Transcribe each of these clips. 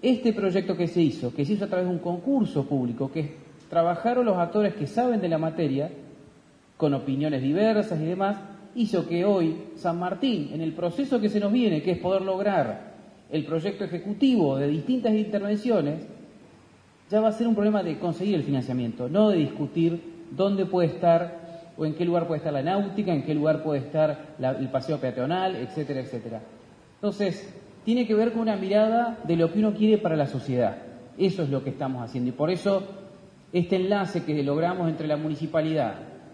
este proyecto que se hizo a través de un concurso público, que trabajaron los actores que saben de la materia, con opiniones diversas y demás, hizo que hoy San Martín, en el proceso que se nos viene, que es poder lograr el proyecto ejecutivo de distintas intervenciones, ya va a ser un problema de conseguir el financiamiento, no de discutir dónde puede estar o en qué lugar puede estar la náutica, en qué lugar puede estar el paseo peatonal, etcétera, etcétera. Entonces, tiene que ver con una mirada de lo que uno quiere para la sociedad. Eso es lo que estamos haciendo y por eso este enlace que logramos entre la municipalidad,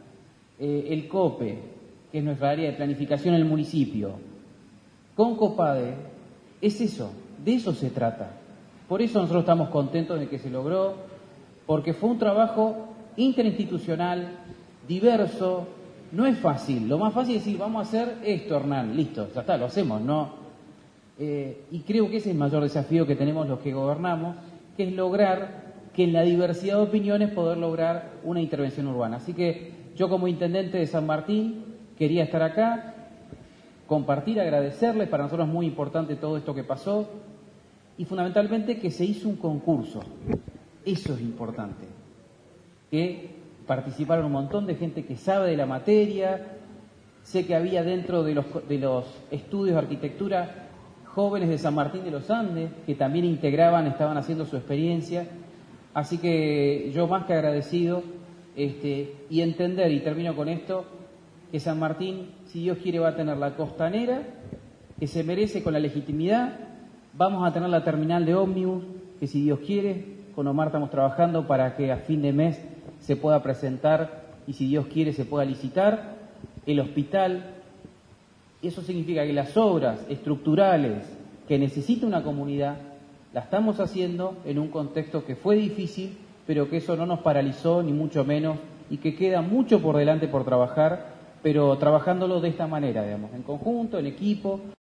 el COPE, que es nuestra área de planificación en el municipio, con COPADE, es eso, de eso se trata. Por eso nosotros estamos contentos de que se logró, porque fue un trabajo interinstitucional, diverso, no es fácil. Lo más fácil es decir, vamos a hacer esto, Hernán, listo, ya está, lo hacemos, ¿no? Y creo que ese es el mayor desafío que tenemos los que gobernamos, que es lograr que en la diversidad de opiniones poder lograr una intervención urbana. Así que yo como intendente de San Martín quería estar acá, compartir, agradecerles, para nosotros es muy importante todo esto que pasó y fundamentalmente que se hizo un concurso. Eso es importante, que participaron un montón de gente que sabe de la materia. Sé que había dentro de los estudios de arquitectura jóvenes de San Martín de los Andes que también estaban haciendo su experiencia. Así que yo más que agradecido y entender, y termino con esto, que San Martín, si Dios quiere, va a tener la costanera que se merece con la legitimidad. Vamos a tener la terminal de ómnibus, que si Dios quiere, con Omar estamos trabajando para que a fin de mes se pueda presentar y si Dios quiere se pueda licitar. El hospital, eso significa que las obras estructurales que necesita una comunidad, la estamos haciendo en un contexto que fue difícil, pero que eso no nos paralizó, ni mucho menos, y que queda mucho por delante por trabajar, pero trabajándolo de esta manera, digamos, en conjunto, en equipo.